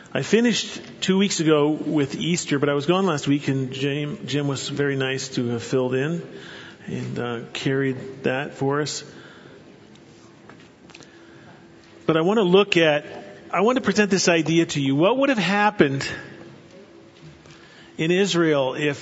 I finished 2 weeks ago with Easter, but I was gone last week, and Jim was very nice to have filled in and carried that for us. But I want to present this idea to you. What would have happened in Israel if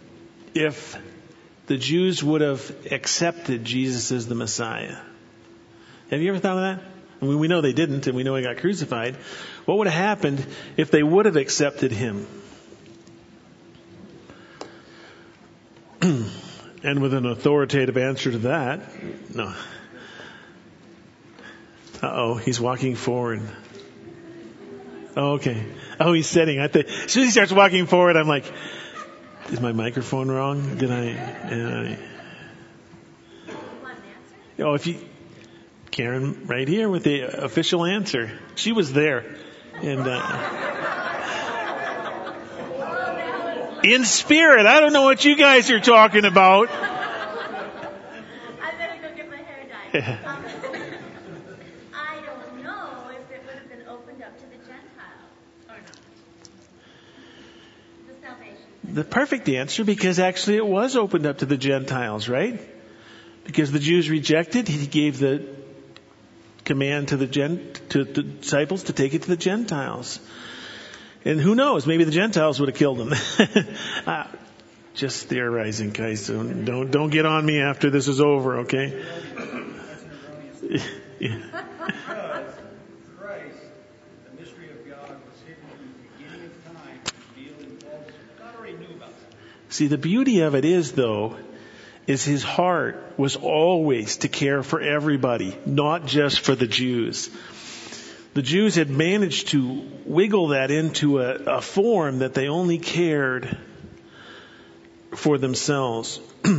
the Jews would have accepted Jesus as the Messiah? Have you ever thought of that? I mean, we know they didn't, and we know he got crucified. What would have happened if they would have accepted him? And with an authoritative answer to that, no. He's walking forward. Oh, okay. Oh, he's sitting. As soon as he starts walking forward, I'm like, is my microphone wrong? Did I? Karen, right here with the official answer. She was there. And in spirit, I don't know what you guys are talking about. I better go get my hair dyed. I don't know if it would have been opened up to the Gentiles or not. The salvation. The perfect answer, because actually it was opened up to the Gentiles, right? Because the Jews rejected, he gave the command to the disciples to take it to the Gentiles. And who knows, maybe the Gentiles would have killed them. Just theorizing, guys. Don't get on me after this is over, okay? Yeah. Christ, the mystery of God, was hidden from the beginning of time, revealed in false. God already knew about that. See, the beauty of it is, though, is his heart was always to care for everybody, not just for the Jews. The Jews had managed to wiggle that into a form that they only cared for themselves.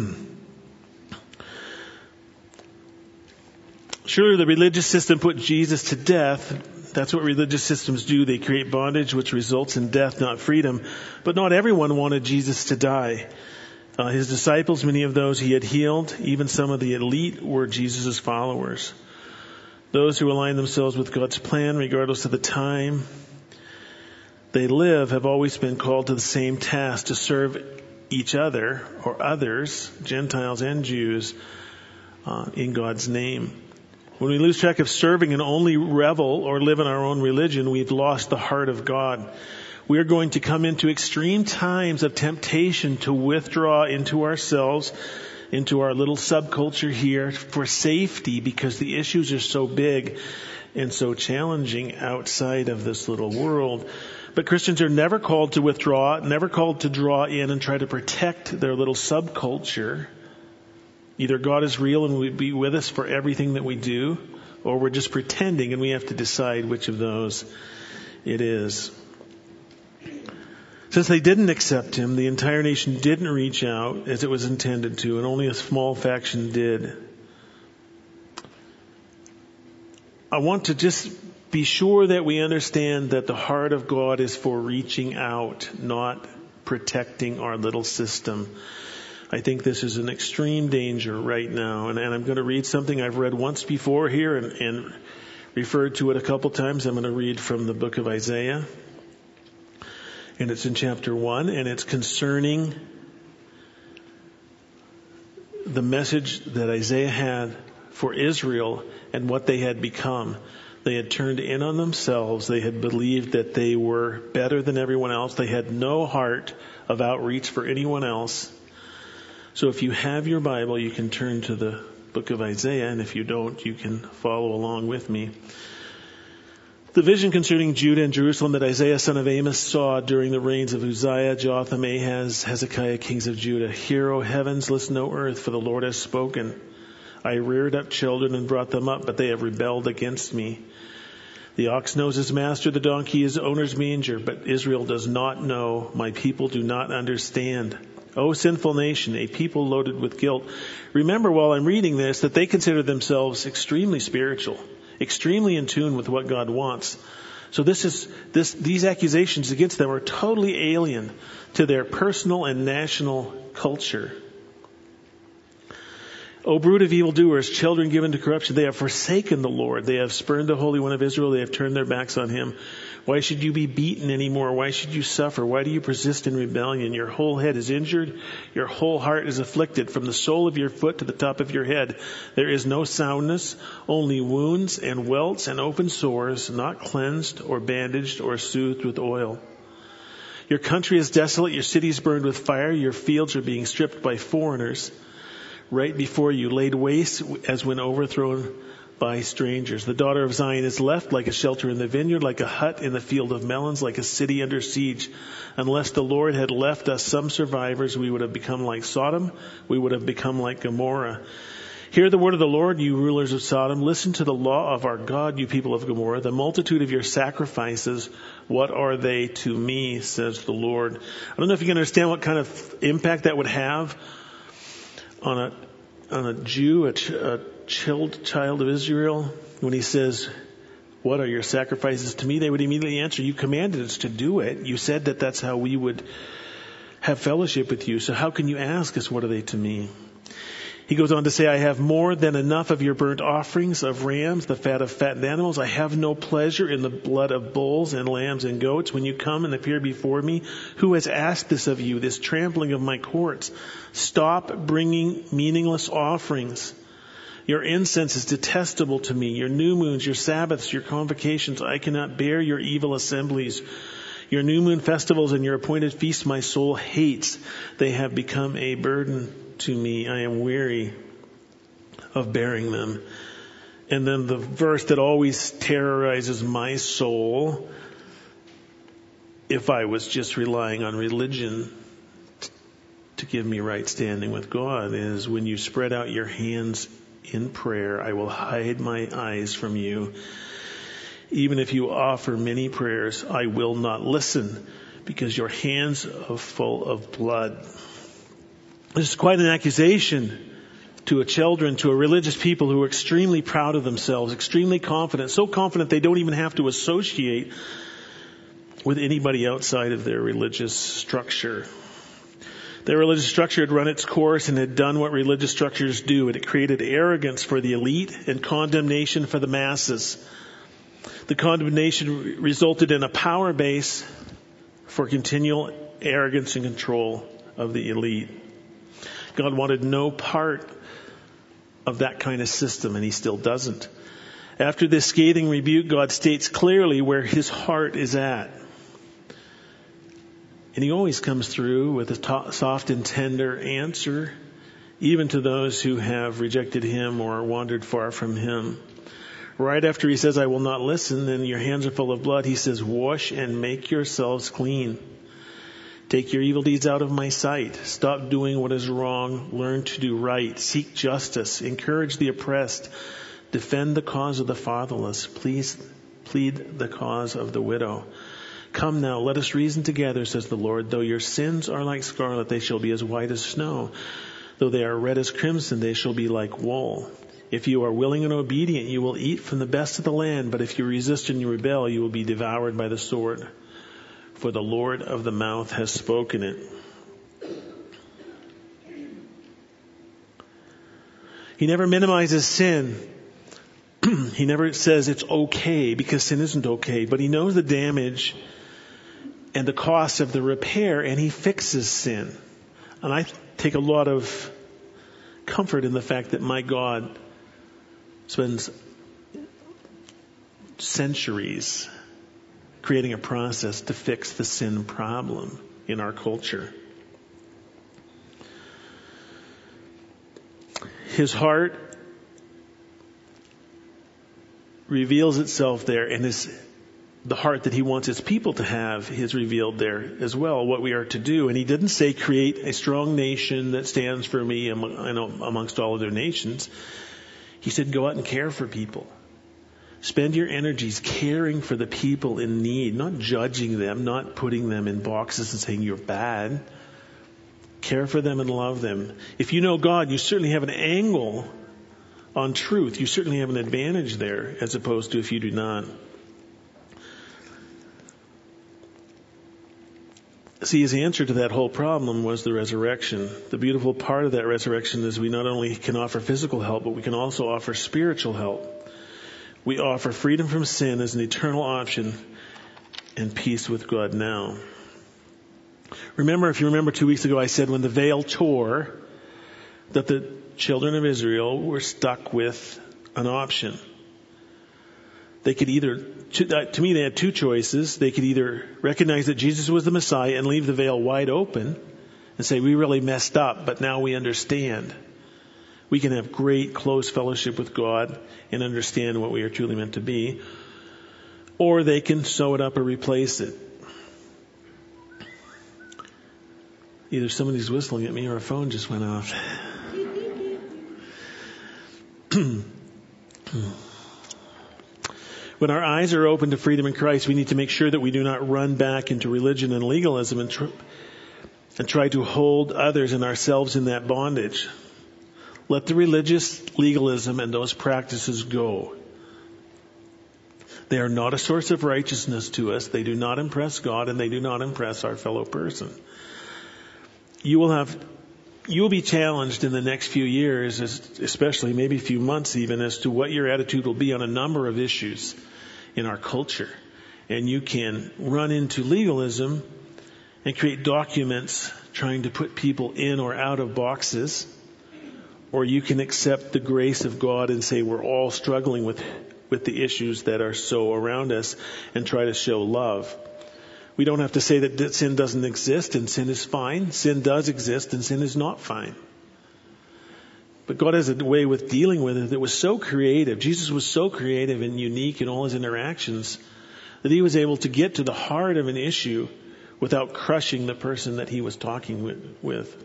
Surely the religious system put Jesus to death. That's what religious systems do. They create bondage, which results in death, not freedom. But not everyone wanted Jesus to die. His disciples, many of those he had healed, even some of the elite, were Jesus' followers. Those who align themselves with God's plan, regardless of the time they live, have always been called to the same task, to serve each other or others, Gentiles and Jews, in God's name. When we lose track of serving and only revel or live in our own religion, we've lost the heart of God. We are going to come into extreme times of temptation to withdraw into ourselves, into our little subculture here for safety, because the issues are so big and so challenging outside of this little world. But Christians are never called to withdraw, never called to draw in and try to protect their little subculture. Either God is real and will be with us for everything that we do, or we're just pretending, and we have to decide which of those it is. Since they didn't accept him, the entire nation didn't reach out as it was intended to, and only a small faction did. I want to just be sure that we understand that the heart of God is for reaching out, not protecting our little system. I think this is an extreme danger right now, and I'm going to read something I've read once before here and referred to it a couple times. I'm going to read from the book of Isaiah. And it's in chapter 1, and it's concerning the message that Isaiah had for Israel and what they had become. They had turned in on themselves. They had believed that they were better than everyone else. They had no heart of outreach for anyone else. So if you have your Bible, you can turn to the book of Isaiah, and if you don't, you can follow along with me. The vision concerning Judah and Jerusalem that Isaiah son of Amos saw during the reigns of Uzziah, Jotham, Ahaz, Hezekiah, kings of Judah. Hear, O heavens, listen, O earth, for the Lord has spoken. I reared up children and brought them up, but they have rebelled against me. The ox knows his master, the donkey his owner's manger, but Israel does not know. My people do not understand. O sinful nation, a people loaded with guilt. Remember while I'm reading this that they consider themselves extremely spiritual, extremely in tune with what God wants. So these accusations against them are totally alien to their personal and national culture. O brood of evildoers, children given to corruption, they have forsaken the Lord. They have spurned the Holy One of Israel. They have turned their backs on him. Why should you be beaten anymore? Why should you suffer? Why do you persist in rebellion? Your whole head is injured. Your whole heart is afflicted. From the sole of your foot to the top of your head, there is no soundness, only wounds and welts and open sores, not cleansed or bandaged or soothed with oil. Your country is desolate. Your cities burned with fire. Your fields are being stripped by foreigners. Right before you, laid waste as when overthrown by strangers. The daughter of Zion is left like a shelter in the vineyard, like a hut in the field of melons, like a city under siege. Unless the Lord had left us some survivors, we would have become like Sodom. We would have become like Gomorrah. Hear the word of the Lord, you rulers of Sodom. Listen to the law of our God, you people of Gomorrah. The multitude of your sacrifices, what are they to me, says the Lord. I don't know if you can understand what kind of impact that would have on a Jew, a child of Israel, when he says, what are your sacrifices to me? They would immediately answer, you commanded us to do it. You said that that's how we would have fellowship with you. So how can you ask us, what are they to me? He goes on to say, I have more than enough of your burnt offerings of rams, the fat of fattened animals. I have no pleasure in the blood of bulls and lambs and goats. When you come and appear before me, who has asked this of you, this trampling of my courts? Stop bringing meaningless offerings. Your incense is detestable to me. Your new moons, your Sabbaths, your convocations. I cannot bear your evil assemblies. Your new moon festivals and your appointed feasts my soul hates. They have become a burden to me. I am weary of bearing them. And then the verse that always terrorizes my soul, if I was just relying on religion to give me right standing with God, is when you spread out your hands in prayer, I will hide my eyes from you. Even if you offer many prayers, I will not listen, because your hands are full of blood. This is quite an accusation to a religious people who are extremely proud of themselves, extremely confident, so confident they don't even have to associate with anybody outside of their religious structure. Their religious structure had run its course and had done what religious structures do. It created arrogance for the elite and condemnation for the masses. The condemnation resulted in a power base for continual arrogance and control of the elite. God wanted no part of that kind of system, and he still doesn't. After this scathing rebuke, God states clearly where his heart is at. And he always comes through with a soft and tender answer, even to those who have rejected him or wandered far from him. Right after he says, I will not listen, and your hands are full of blood, he says, wash and make yourselves clean. Take your evil deeds out of my sight. Stop doing what is wrong. Learn to do right. Seek justice. Encourage the oppressed. Defend the cause of the fatherless. Please plead the cause of the widow. Come now, let us reason together, says the Lord. Though your sins are like scarlet, they shall be as white as snow. Though they are red as crimson, they shall be like wool. If you are willing and obedient, you will eat from the best of the land. But if you resist and you rebel, you will be devoured by the sword. For the Lord of the mouth has spoken it. He never minimizes sin. He never says it's okay, because sin isn't okay. But he knows the damage and the cost of the repair, and he fixes sin. And I take a lot of comfort in the fact that my God spends centuries creating a process to fix the sin problem in our culture. His heart reveals itself there, and the heart that he wants his people to have is revealed there as well, what we are to do. And he didn't say create a strong nation that stands for me amongst all other nations. He said go out and care for people. Spend your energies caring for the people in need, not judging them, not putting them in boxes and saying you're bad. Care for them and love them. If you know God, you certainly have an angle on truth. You certainly have an advantage there, as opposed to if you do not. See, his answer to that whole problem was the resurrection. The beautiful part of that resurrection is we not only can offer physical help, but we can also offer spiritual help. We offer freedom from sin as an eternal option and peace with God now. If you remember 2 weeks ago, I said when the veil tore, that the children of Israel were stuck with an option. They could either, to me, they had two choices. They could either recognize that Jesus was the Messiah and leave the veil wide open and say, we really messed up, but now we understand. We can have great, close fellowship with God and understand what we are truly meant to be. Or they can sew it up or replace it. Either somebody's whistling at me or a phone just went off. When our eyes are open to freedom in Christ, we need to make sure that we do not run back into religion and legalism and try to hold others and ourselves in that bondage. Let the religious legalism and those practices go. They are not a source of righteousness to us. They do not impress God, and they do not impress our fellow person. You will be challenged in the next few years, especially maybe a few months even, as to what your attitude will be on a number of issues in our culture. And you can run into legalism and create documents trying to put people in or out of boxes. Or you can accept the grace of God and say we're all struggling with the issues that are so around us and try to show love. We don't have to say that sin doesn't exist and sin is fine. Sin does exist and sin is not fine. But God has a way with dealing with it that was so creative. Jesus was so creative and unique in all his interactions that he was able to get to the heart of an issue without crushing the person that he was talking with.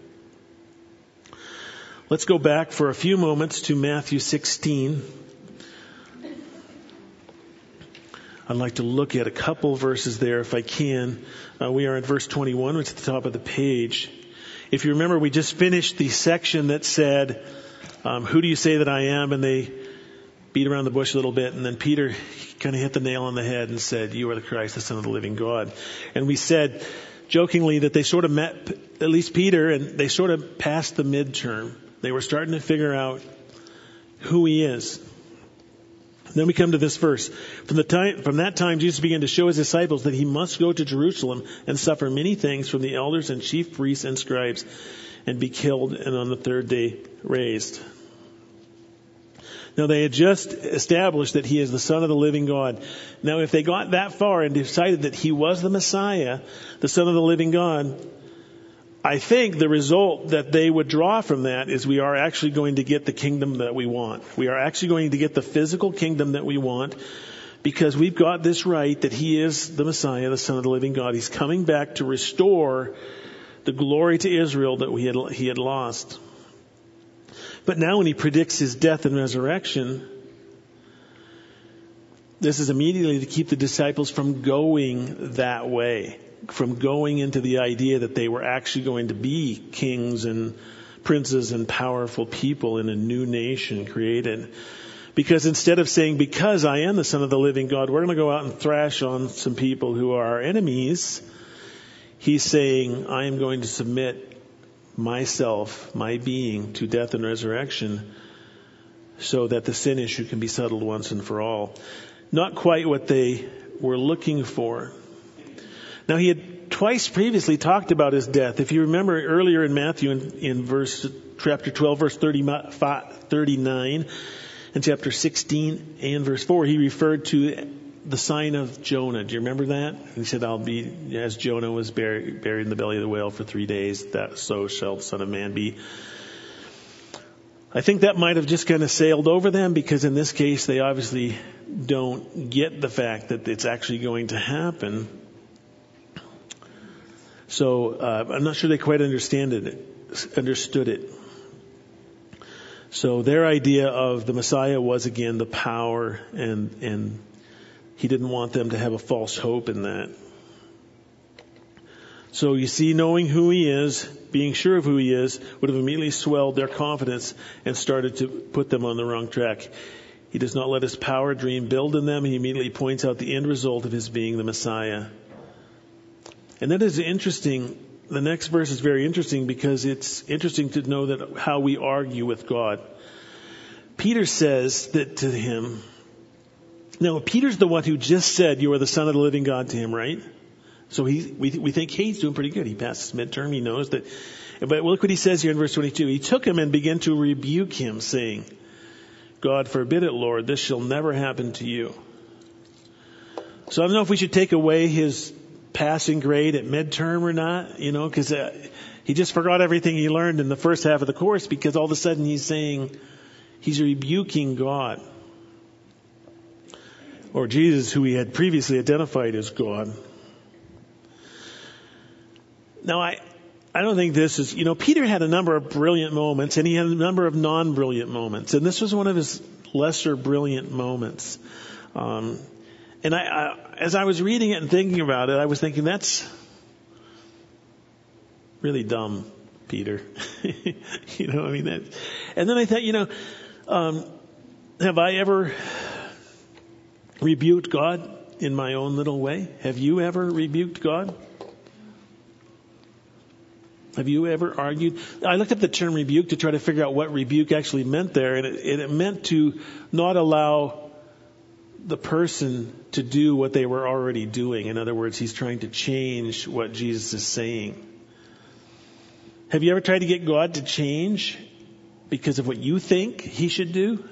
Let's go back for a few moments to Matthew 16. I'd like to look at a couple verses there if I can. We are at verse 21, which is at the top of the page. If you remember, we just finished the section that said, who do you say that I am? And they beat around the bush a little bit. And then Peter kind of hit the nail on the head and said, you are the Christ, the Son of the living God. And we said jokingly that they sort of met, at least Peter, and they sort of passed the midterm. They were starting to figure out who he is. Then we come to this verse. From that time, Jesus began to show his disciples that he must go to Jerusalem and suffer many things from the elders and chief priests and scribes and be killed and on the third day raised. Now they had just established that he is the Son of the living God. Now if they got that far and decided that he was the Messiah, the Son of the living God, I think the result that they would draw from that is we are actually going to get the kingdom that we want. We are actually going to get the physical kingdom that we want because we've got this right that he is the Messiah, the Son of the living God. He's coming back to restore the glory to Israel that he had lost. But now when he predicts his death and resurrection, this is immediately to keep the disciples from going that way, from going into the idea that they were actually going to be kings and princes and powerful people in a new nation created. Because instead of saying, because I am the Son of the living God, we're going to go out and thrash on some people who are our enemies, he's saying, I am going to submit myself, my being, to death and resurrection so that the sin issue can be settled once and for all. Not quite what they were looking for. Now he had twice previously talked about his death. If you remember earlier in Matthew in chapter 12, verse 39, and chapter 16 and verse 4, he referred to the sign of Jonah. Do you remember that? He said, I'll be, as Jonah was buried in the belly of the whale for 3 days, that so shall the Son of Man be. I think that might have just kind of sailed over them because in this case they obviously don't get the fact that it's actually going to happen. So I'm not sure they quite understood it. So their idea of the Messiah was again the power, and he didn't want them to have a false hope in that. So you see, knowing who he is, being sure of who he is, would have immediately swelled their confidence and started to put them on the wrong track. He does not let his power dream build in them. He immediately points out the end result of his being the Messiah. And that is interesting. The next verse is very interesting because it's interesting to know that how we argue with God. Peter says that to him. Now, Peter's the one who just said, "You are the Son of the living God," to him, right? So we think, hey, he's doing pretty good. He passed his midterm. He knows that. But look what he says here in verse 22. He took him and began to rebuke him, saying, "God forbid it, Lord. This shall never happen to you." So I don't know if we should take away his passing grade at midterm or not, because he just forgot everything he learned in the first half of the course, because all of a sudden he's rebuking God. Or Jesus, who he had previously identified as God. Now, I don't think this is, Peter had a number of brilliant moments, and he had a number of non-brilliant moments. And this was one of his lesser brilliant moments. And as I was reading it and thinking about it, I was thinking, that's really dumb, Peter. And then I thought, have I ever rebuked God in my own little way? Have you ever rebuked God? Have you ever argued? I looked up the term rebuke to try to figure out what rebuke actually meant there, and it meant to not allow the person to do what they were already doing. In other words, he's trying to change what Jesus is saying. Have you ever tried to get God to change because of what you think he should do?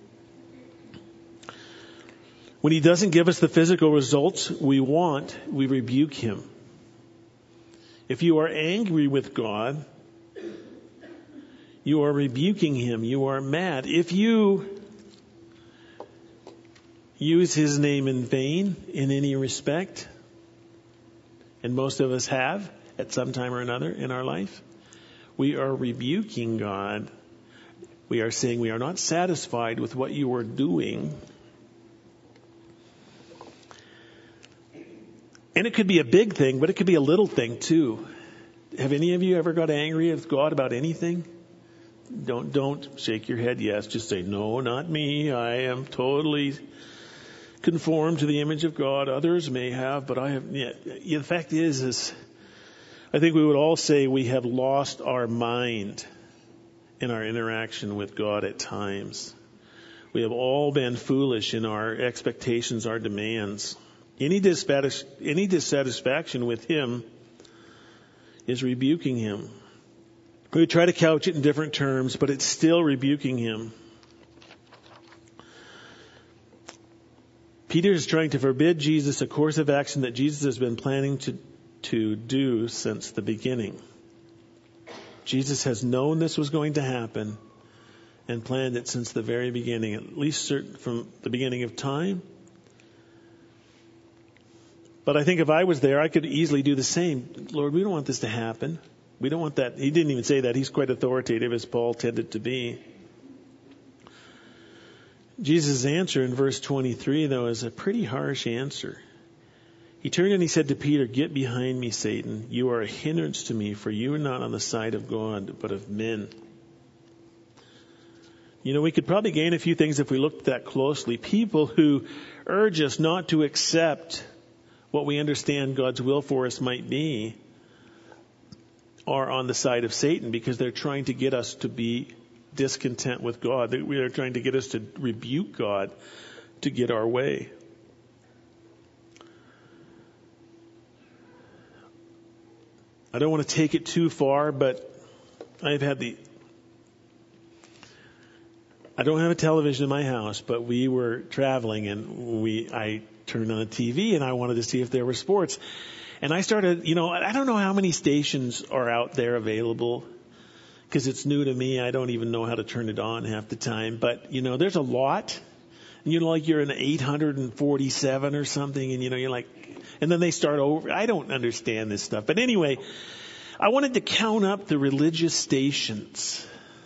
When he doesn't give us the physical results we want, we rebuke him. If you are angry with God, you are rebuking him. You are mad. If you use his name in vain in any respect, and most of us have at some time or another in our life, we are rebuking God. We are saying we are not satisfied with what you are doing. And it could be a big thing, but it could be a little thing too. Have any of you ever got angry with God about anything? Don't shake your head yes. Just say, no, not me. I am totally conformed to the image of God. Others may have, but I have. Yeah, the fact is I think we would all say we have lost our mind in our interaction with God at times. We have all been foolish in our expectations, our demands. Any dissatisfaction with him is rebuking him. We try to couch it in different terms, but it's still rebuking him. Peter is trying to forbid Jesus a course of action that Jesus has been planning to do since the beginning. Jesus has known this was going to happen and planned it since the very beginning, at least from the beginning of time. But I think if I was there, I could easily do the same. Lord, we don't want this to happen. We don't want that. He didn't even say that. He's quite authoritative, as Paul tended to be. Jesus' answer in verse 23, though, is a pretty harsh answer. He turned and he said to Peter, "Get behind me, Satan. You are a hindrance to me, for you are not on the side of God, but of men." We could probably gain a few things if we looked at that closely. People who urge us not to accept what we understand God's will for us might be are on the side of Satan, because they're trying to get us to be discontent with God. They're trying to get us to rebuke God to get our way. I don't want to take it too far, but I don't have a television in my house, but we were traveling and I turned on the TV and I wanted to see if there were sports. And I started, I don't know how many stations are out there available because it's new to me. I don't even know how to turn it on half the time. But, there's a lot. And you're in 847 or something and, you're like, and then they start over. I don't understand this stuff. But anyway, I wanted to count up the religious stations.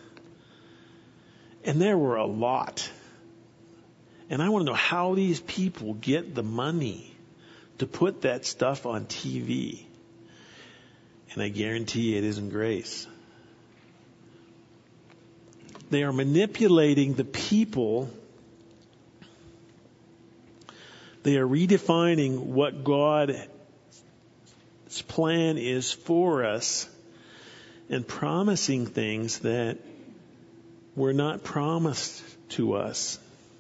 And there were a lot. And I want to know how these people get the money to put that stuff on TV. And I guarantee it isn't grace. They are manipulating the people. They are redefining what God plan is for us and promising things that were not promised to us.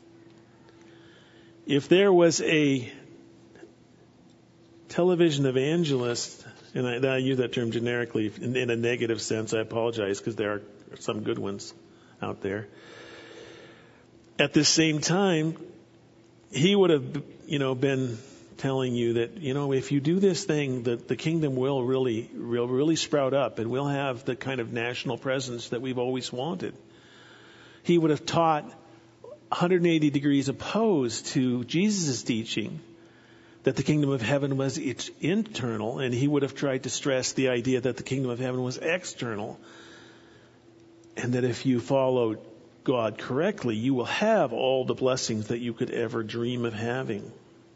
If there was a television evangelist, and I use that term generically in a negative sense, I apologize because there are some good ones out there. At the same time, he would have, been telling you that, if you do this thing, that the kingdom will really sprout up and we'll have the kind of national presence that we've always wanted. He would have taught 180 degrees opposed to Jesus' teaching that the kingdom of heaven was internal, and he would have tried to stress the idea that the kingdom of heaven was external, and that if you follow God correctly, you will have all the blessings that you could ever dream of having.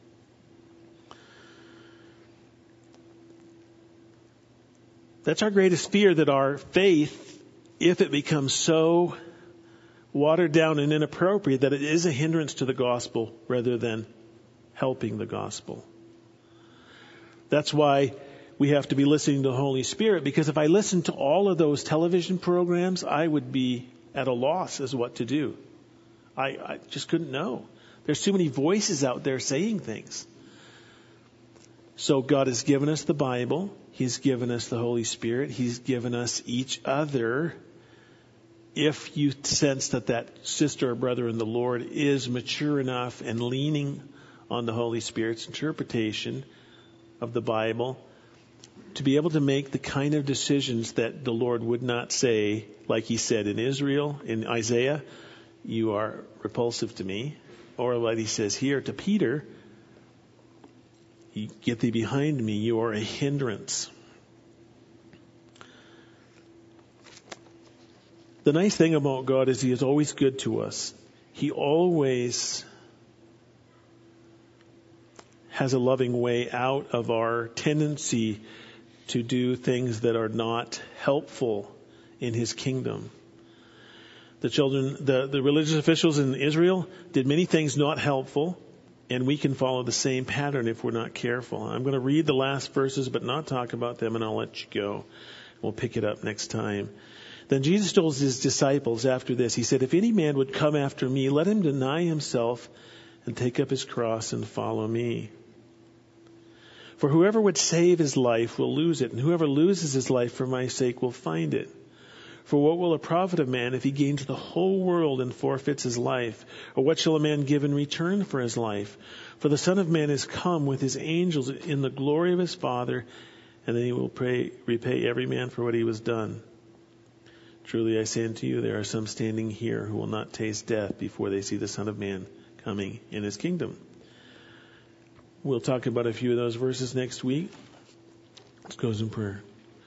That's our greatest fear, that our faith, if it becomes so watered down and inappropriate, that it is a hindrance to the gospel rather than helping the gospel. That's why we have to be listening to the Holy Spirit, because if I listened to all of those television programs, I would be at a loss as what to do. I just couldn't know. There's too many voices out there saying things. So God has given us the Bible. He's given us the Holy Spirit. He's given us each other. If you sense that sister or brother in the Lord is mature enough and leaning on the Holy Spirit's interpretation of the Bible, to be able to make the kind of decisions that the Lord would not say, like he said in Israel, in Isaiah, you are repulsive to me, or like he says here to Peter, get thee behind me, you are a hindrance. The nice thing about God is he is always good to us. He always has a loving way out of our tendency to do things that are not helpful in his kingdom. The religious officials in Israel did many things not helpful, and we can follow the same pattern if we're not careful. I'm going to read the last verses but not talk about them, and I'll let you go. We'll pick it up next time. Then Jesus told his disciples after this, he said, if any man would come after me, let him deny himself and take up his cross and follow me. For whoever would save his life will lose it, and whoever loses his life for my sake will find it. For what will it profit a man if he gains the whole world and forfeits his life? Or what shall a man give in return for his life? For the Son of Man is come with his angels in the glory of his Father, and then he will repay every man for what he was done. Truly I say unto you, there are some standing here who will not taste death before they see the Son of Man coming in his kingdom. We'll talk about a few of those verses next week. Let's close in prayer.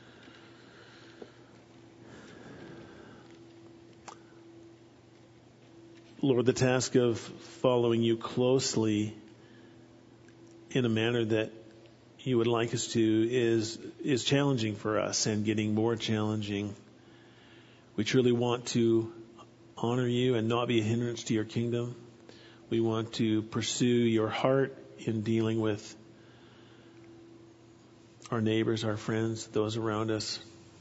Lord, the task of following you closely in a manner that you would like us to is challenging for us and getting more challenging. We truly want to honor you and not be a hindrance to your kingdom. We want to pursue your heart in dealing with our neighbors, our friends, those around us.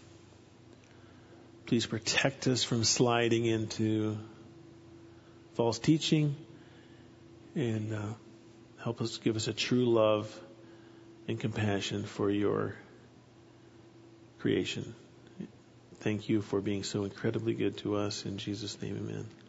Please protect us from sliding into false teaching, and help us, give us a true love and compassion for your creation. Thank you for being so incredibly good to us. In Jesus' name, amen.